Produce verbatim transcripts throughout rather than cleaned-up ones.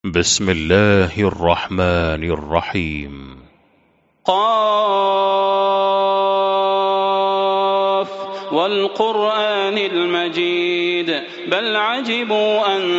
بسم الله الرحمن الرحيم. قاف والقرآن المجيد بل عجبوا أن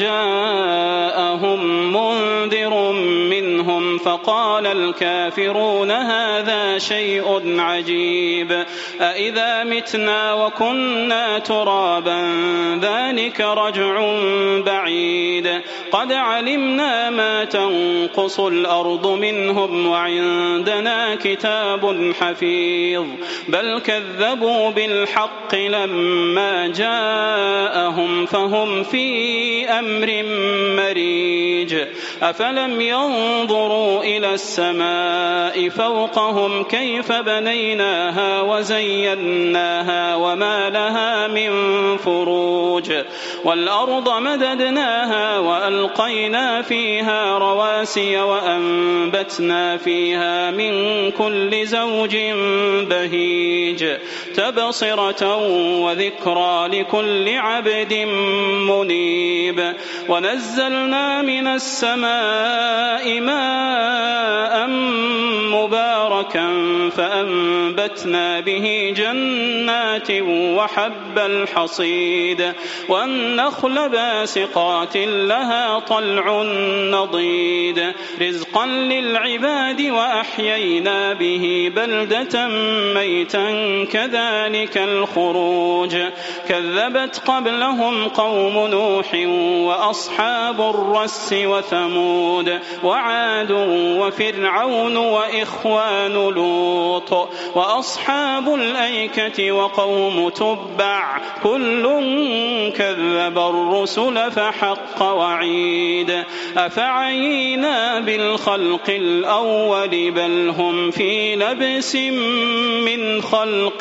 جاءهم منذر منهم فقال الكافرون هذا شيء عجيب أإذا متنا وكنا ترابا ذلك رجع بعيد قد علمنا ما تنقص الأرض منهم وعندنا كتاب حفيظ بل كذبوا بالحق لما جاءهم فهم في أمر مريج أفلم ينظروا إلى السماء فوقهم كيف بنيناها وزيناها وما لها من فروج والأرض مددناها وألقينا فيها رواسي وأنبتنا فيها من كل زوج بهيج تبصرة وذكرى لكل عبد منيب ونزلنا من السماء ماء مباركا فأنبتنا به جنات وحب الحصيد والنخل باسقات لها طلع نضيد رزقا للعباد وأحيينا به بلدة ميتا كذلك الخروج كذبت قبلهم قوم نوح وأصحاب الرس وثمود وعاد وفرعون وإخوان لوط وأصحاب الأيكة وقوم تبع كل كذب الرسل فحق وعيد أفعينا بالخلق الأول بل هم في لبس من خلق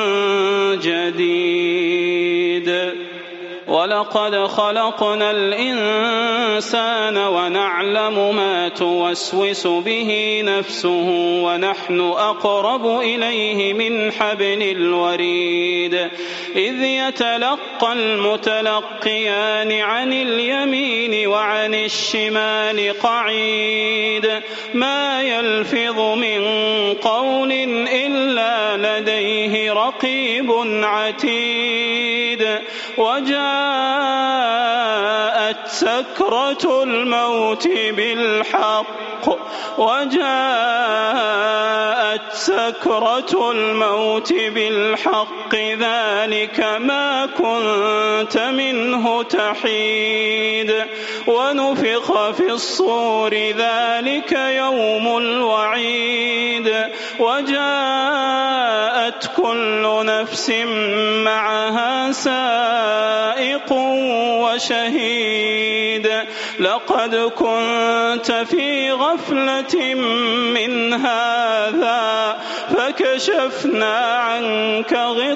جديد ولقد خلقنا الإنسان ونعلم ما توسوس به نفسه ونحن أقرب إليه من حبل الوريد إذ يتلقى المتلقيان عن اليمين وعن الشمال قعيد ما يلفظ من قول إلا لديه رقيب عتيد وجاءت سكرة الموت بالحق وجاءت سكرة الموت بالحق ذلك ما كنت منه تحيد ونفخ في الصور ذلك يوم الوعيد وجاءت كل نفس معها سائق وشهيد لقد كنت في غفلة من هذا فكشفنا عنك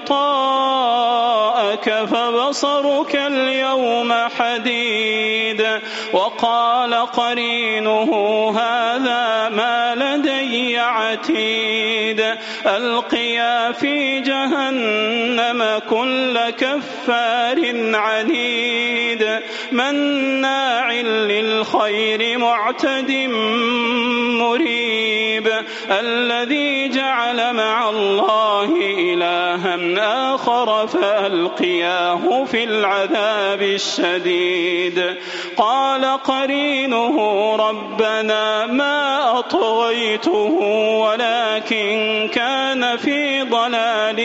غطاءك فبصرك اليوم حديد وقال قرينه هذا ما لدي عتيد ألقيا في جهنم كل كفار عنيد مناع للخير معتد مريب الذي جعل مع الله إلها آخر فألقياه في العذاب الشديد قال قرينه ربنا ما أطغيته ولكن كان في ضلال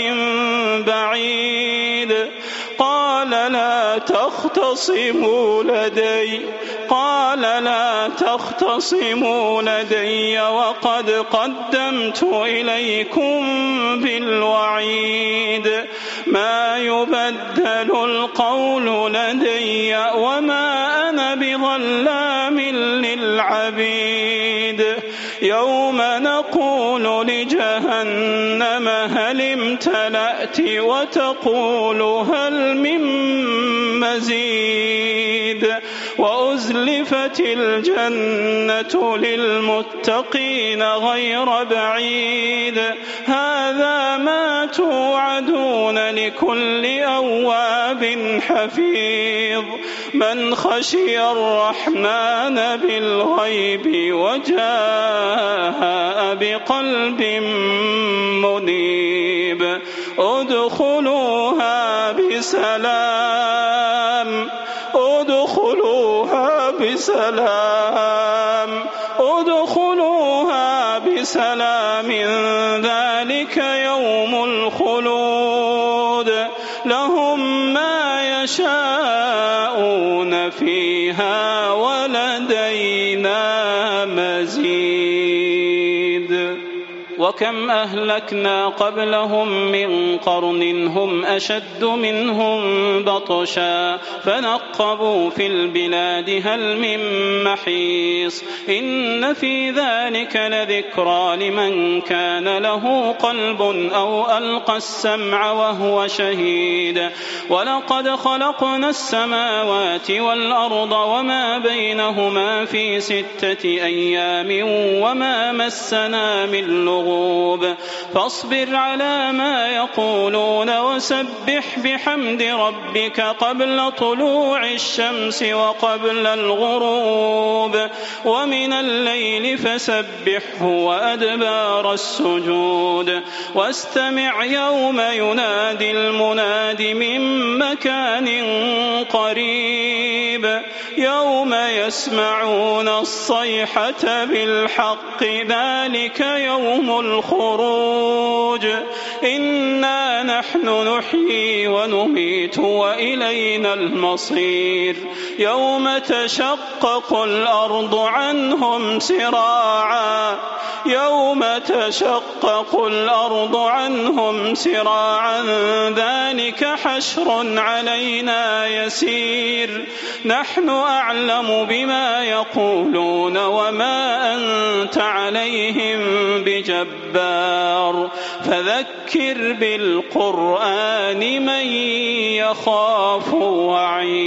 بعيد قال لا تختصموا لدي قال لا تختصموا لدي وقد قدمت إليكم بالوعيد ما يبدل القول لدي وما أنا بظلام للعبيد يوم نقول لجهنم هل امتلأت وتقول هل من مزيد وأزلفت الجنة للمتقين غير بعيد هذا ما توعدون لكل أواب حفيظ من خشي الرحمن بالغيب وجاء بقلب منيب ادخلوها بسلام ادخلوها بسلام ادخلوها بسلام ذلك يوم الخلود لهم ما يشاءون فيها ولدينا مزيد وكم أهلكنا قبلهم من قرن هم أشد منهم بطشا فنقبوا في البلاد هل من محيص إن في ذلك لذكرى لمن كان له قلب أو ألقى السمع وهو شهيد ولقد خلقنا السماوات والأرض وما بينهما في ستة أيام وما مسنا من لغوب فاصبر على ما يقولون وسبح بحمد ربك قبل طلوع الشمس وقبل الغروب ومن الليل فسبحه وأدبار السجود واستمع يوم ينادي المناد من مكان قريب يوم يسمعون الصيحة بالحق ذلك يوم الخروج إنا نحن نحيي ونميت وإلينا المصير يوم تشقق الأرض عنهم سراعا يوم تشقق الأرض عنهم سراعا ذلك حشر علينا يسير نحن أعلم بما يقولون وما أنت عليهم بجبار فذكر بالقرآن من يخاف وعيد